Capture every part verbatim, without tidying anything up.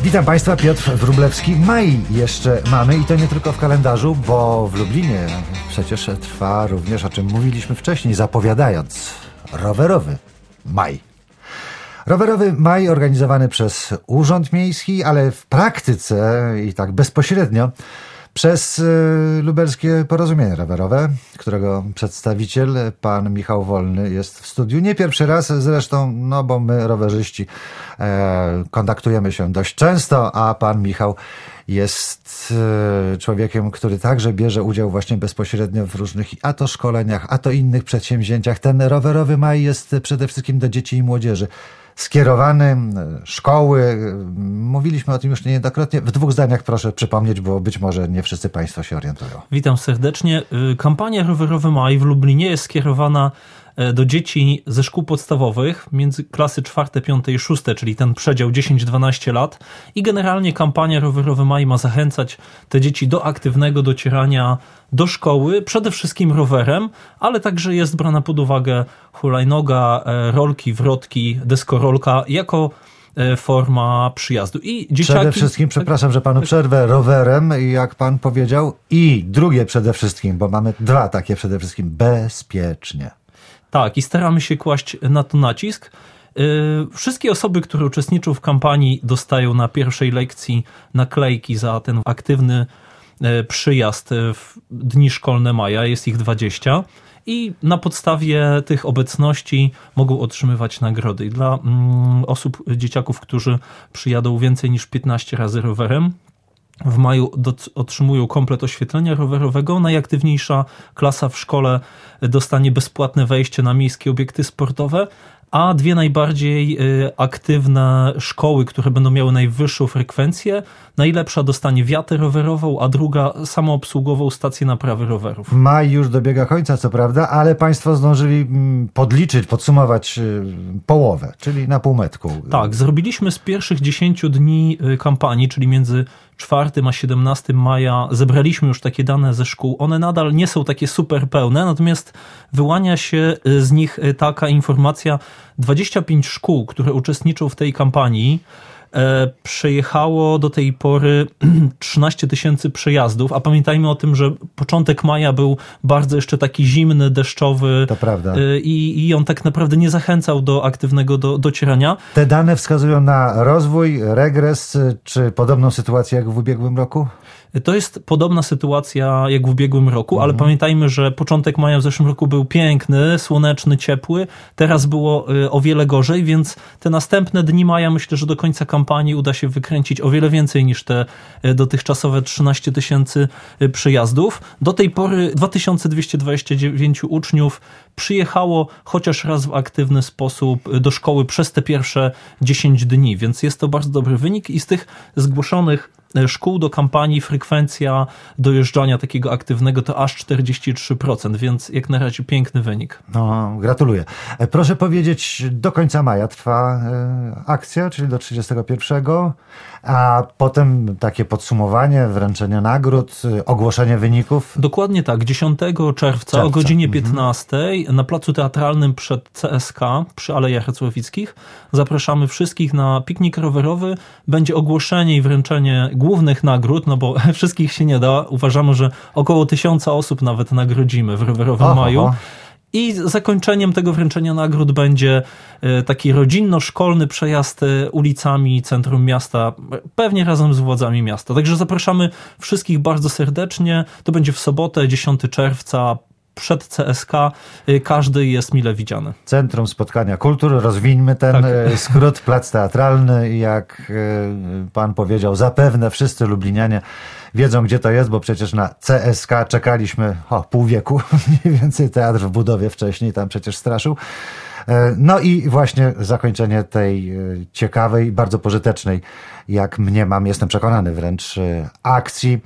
Witam Państwa, Piotr Wróblewski. Maj jeszcze mamy i to nie tylko w kalendarzu, bo w Lublinie przecież trwa również, o czym mówiliśmy wcześniej, zapowiadając, rowerowy maj. Rowerowy maj organizowany przez Urząd Miejski, ale w praktyce i tak bezpośrednio przez y, Lubelskie Porozumienie Rowerowe, którego przedstawiciel, pan Michał Wolny, jest w studiu. Nie pierwszy raz zresztą, no bo my rowerzyści e, kontaktujemy się dość często, a pan Michał jest e, człowiekiem, który także bierze udział właśnie bezpośrednio w różnych a to szkoleniach, a to innych przedsięwzięciach. Ten rowerowy maj jest przede wszystkim do dzieci i młodzieży skierowany, szkoły. Mówiliśmy o tym już niejednokrotnie. W dwóch zdaniach proszę przypomnieć, bo być może nie wszyscy Państwo się orientują. Witam serdecznie. Kampania Rowerowy Maj w Lublinie jest skierowana do dzieci ze szkół podstawowych między klasy czwarte, piąte i szóste, czyli ten przedział dziesięć do dwunastu lat. I generalnie kampania Rowerowy Maj ma zachęcać te dzieci do aktywnego docierania do szkoły, przede wszystkim rowerem, ale także jest brana pod uwagę hulajnoga, rolki, wrotki, deskorolka jako forma przyjazdu. I dzieciaki... Przede wszystkim, przepraszam, że panu przerwę, rowerem, jak pan powiedział, i drugie przede wszystkim, bo mamy dwa takie przede wszystkim, bezpiecznie. Tak, i staramy się kłaść na to nacisk. Wszystkie osoby, które uczestniczą w kampanii, dostają na pierwszej lekcji naklejki za ten aktywny przyjazd w dni szkolne maja, jest ich dwadzieścia i na podstawie tych obecności mogą otrzymywać nagrody. I dla mm, osób, dzieciaków, którzy przyjadą więcej niż piętnaście razy rowerem, w maju do, otrzymują komplet oświetlenia rowerowego. Najaktywniejsza klasa w szkole dostanie bezpłatne wejście na miejskie obiekty sportowe, a dwie najbardziej aktywne szkoły, które będą miały najwyższą frekwencję, najlepsza dostanie wiatę rowerową, a druga samoobsługową stację naprawy rowerów. Maj już dobiega końca, co prawda, ale Państwo zdążyli podliczyć, podsumować połowę, czyli na półmetku. Tak, zrobiliśmy z pierwszych dziesięciu dni kampanii, czyli między czwartym a siedemnastym maja, zebraliśmy już takie dane ze szkół. One nadal nie są takie super pełne, natomiast wyłania się z nich taka informacja: dwadzieścia pięć szkół, które uczestniczą w tej kampanii, e, przejechało do tej pory trzynaście tysięcy przejazdów, a pamiętajmy o tym, że początek maja był bardzo jeszcze taki zimny, deszczowy. To prawda. E, i, i on tak naprawdę nie zachęcał do aktywnego do, docierania. Te dane wskazują na rozwój, regres, czy podobną sytuację jak w ubiegłym roku? To jest podobna sytuacja jak w ubiegłym roku, mhm. ale pamiętajmy, że początek maja w zeszłym roku był piękny, słoneczny, ciepły. Teraz było o wiele gorzej, więc te następne dni maja, myślę, że do końca kampanii uda się wykręcić o wiele więcej niż te dotychczasowe trzynaście tysięcy przyjazdów. Do tej pory dwa tysiące dwieście dwadzieścia dziewięć uczniów przyjechało chociaż raz w aktywny sposób do szkoły przez te pierwsze dziesięć dni, więc jest to bardzo dobry wynik i z tych zgłoszonych szkół do kampanii frekwencja dojeżdżania takiego aktywnego to aż czterdzieści trzy procent, więc jak na razie piękny wynik. No, gratuluję. Proszę powiedzieć, do końca maja trwa akcja, czyli do trzydziestego pierwszego, a potem takie podsumowanie, wręczenie nagród, ogłoszenie wyników. Dokładnie tak. dziesiątego czerwca, czerwca. o godzinie piętnastej mhm. na placu teatralnym przed C S K przy Alejach Racławickich zapraszamy wszystkich na piknik rowerowy. Będzie ogłoszenie i wręczenie głównych nagród, no bo wszystkich się nie da. Uważamy, że około tysiąca osób nawet nagrodzimy w rowerowym Oho. maju. I zakończeniem tego wręczenia nagród będzie taki rodzinno-szkolny przejazd ulicami centrum miasta, pewnie razem z władzami miasta. Także zapraszamy wszystkich bardzo serdecznie. To będzie w sobotę, dziesiątego czerwca, przed C S K. Każdy jest mile widziany. Centrum Spotkania Kultur. Rozwińmy ten tak. skrót. Plac teatralny. Jak pan powiedział, zapewne wszyscy lublinianie wiedzą, gdzie to jest, bo przecież na C S K czekaliśmy o, pół wieku. Mniej więcej teatr w budowie wcześniej tam przecież straszył. No i właśnie zakończenie tej ciekawej, bardzo pożytecznej, jak mniemam, jestem przekonany wręcz, akcji,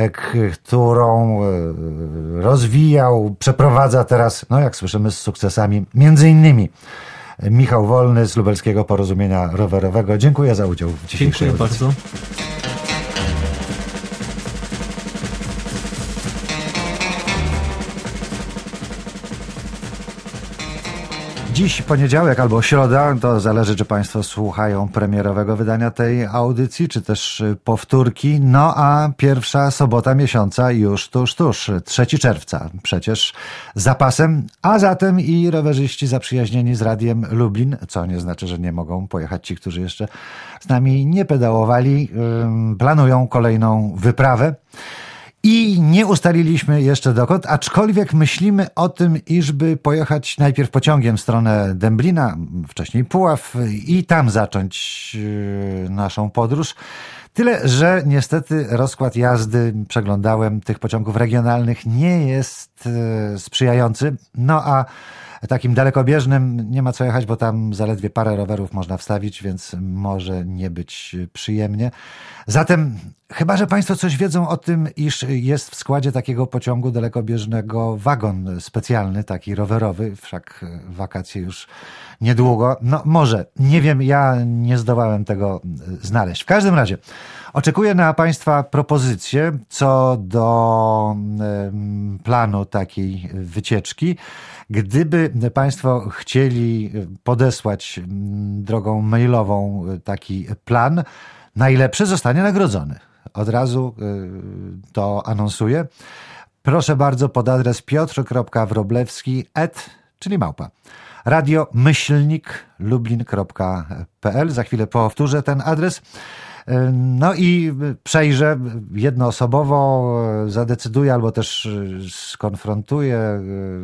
którą rozwijał, przeprowadza teraz, no jak słyszymy, z sukcesami, między innymi Michał Wolny z Lubelskiego Porozumienia Rowerowego. Dziękuję za udział w dzisiejszej Dziękuję audycji. bardzo. Dziś poniedziałek albo środa, to zależy, czy Państwo słuchają premierowego wydania tej audycji, czy też powtórki. No a pierwsza sobota miesiąca już tuż, tuż, trzeciego czerwca. Przecież za pasem, a zatem i rowerzyści zaprzyjaźnieni z Radiem Lublin, co nie znaczy, że nie mogą pojechać ci, którzy jeszcze z nami nie pedałowali, planują kolejną wyprawę. I nie ustaliliśmy jeszcze dokąd, aczkolwiek myślimy o tym, iżby pojechać najpierw pociągiem w stronę Dęblina, wcześniej Puław i tam zacząć naszą podróż. Tyle, że niestety rozkład jazdy, przeglądałem, tych pociągów regionalnych nie jest sprzyjający. No a takim dalekobieżnym nie ma co jechać, bo tam zaledwie parę rowerów można wstawić, więc może nie być przyjemnie. Zatem, chyba że Państwo coś wiedzą o tym, iż jest w składzie takiego pociągu dalekobieżnego wagon specjalny, taki rowerowy, wszak wakacje już niedługo. No może, nie wiem, ja nie zdołałem tego znaleźć. W każdym razie oczekuję na Państwa propozycje co do planu takiej wycieczki. Gdyby Państwo chcieli podesłać drogą mailową taki plan, najlepszy zostanie nagrodzony. Od razu to anonsuję. Proszę bardzo pod adres piotr.wroblewski at, czyli małpa, radio myślnik lublin kropka p l. Za chwilę powtórzę ten adres. No i przejrzę jednoosobowo, zadecyduję albo też skonfrontuję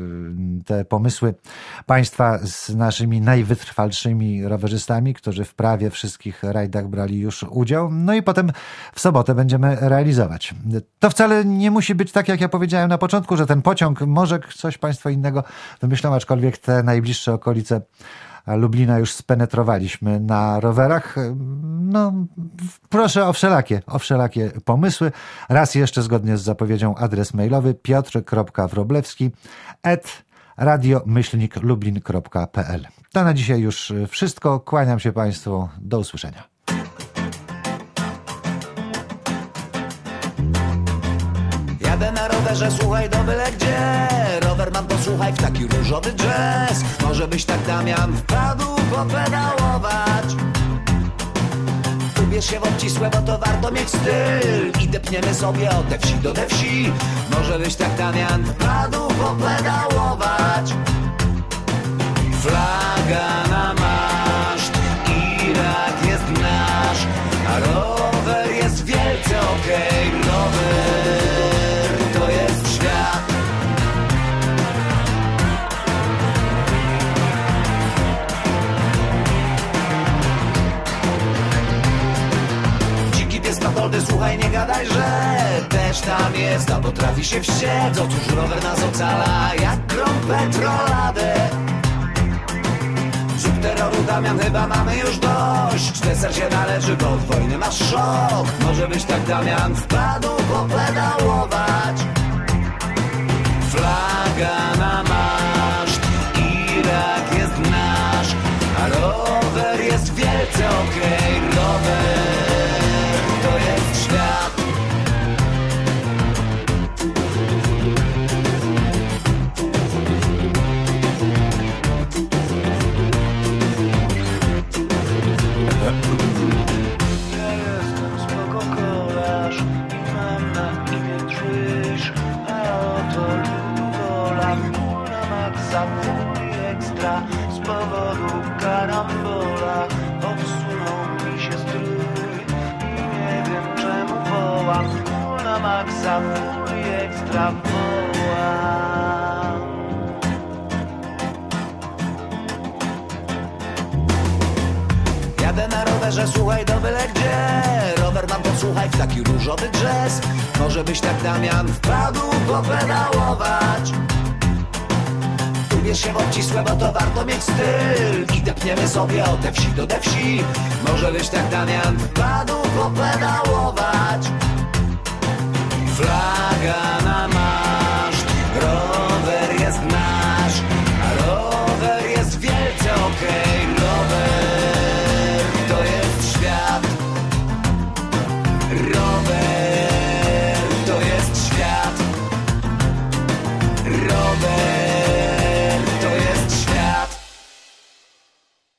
te pomysły Państwa z naszymi najwytrwalszymi rowerzystami, którzy w prawie wszystkich rajdach brali już udział. No i potem w sobotę będziemy realizować. To wcale nie musi być tak, jak ja powiedziałem na początku, że ten pociąg, może coś Państwo innego wymyślą, aczkolwiek te najbliższe okolice Lublina już spenetrowaliśmy na rowerach. No, proszę o wszelakie, o wszelakie pomysły. Raz jeszcze zgodnie z zapowiedzią adres mailowy piotr.wroblewski at radio myślnik lublin kropka p l. To na dzisiaj już wszystko. Kłaniam się Państwu. Do usłyszenia. Jadę na rowerze, słuchaj, do byle gdzie. Rower mam, posłuchaj, w taki różowy jazz. Może byś tak, Damian, wpadł popedałować. Ubierz się w obcisłe, bo to warto mieć styl. I depniemy sobie od te wsi do te wsi. Może byś tak, Damian, wpadł popedałować. Flaga na maszt, Irak jest nasz, a rower jest wielce okej, okay. Rower to jest świat. Dziki pies Matoldy, słuchaj, nie gadaj, że też tam jest, a potrafi się wściec. Otóż rower nas ocala jak grom petroladę. Zrób terroru, Damian, chyba mamy już dość. Deser się należy, bo od wojny masz szok. Może byś tak, Damian, wpadł popedałować. Flaga na maszt, Irak jest nasz, a rower jest wielce okej, okay. Rower to jest świat. Ja jestem spoko kolarz i mam na imię Krzyż, a oto Ludola, full na maksa, full ekstra. Z powodu karambola odsunął mi się strój i nie wiem czemu wołam. Full na maksa, full ekstra wołam. Jadę na rowerze, słuchaj, do byle gdzie. Rower mam, posłuchaj, w taki różowy jazz. Może byś tak, Damian, wpadł popedałować. Ubierz się w obcisłe, bo to warto mieć styl. I depniemy sobie od te wsi do te wsi. Może byś tak, Damian, wpadł popedałować.